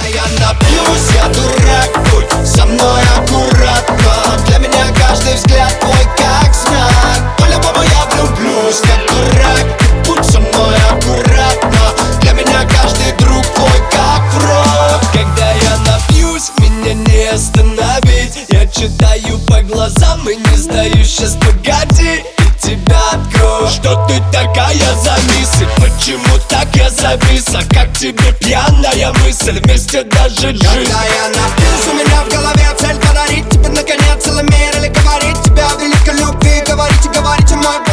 я напьюсь, я дурак, будь со мной аккуратно. Для меня каждый взгляд твой как знак. По-любому я влюблюсь, как дурак, будь со мной аккуратно. Для меня каждый друг твой как враг. Когда я напьюсь, меня не остановить. Я читаю по глазам и не сдаюсь. Сейчас погоди, и тебя открою. Что ты такая за мисс? И почему так я завис? А как тебе пьяная мысль? Вместе даже жить. Когда я напьюсь, у меня в голове цель подарить тебе наконец целый мир. Или говорить тебе о великой любви. Говорите, говорите, мой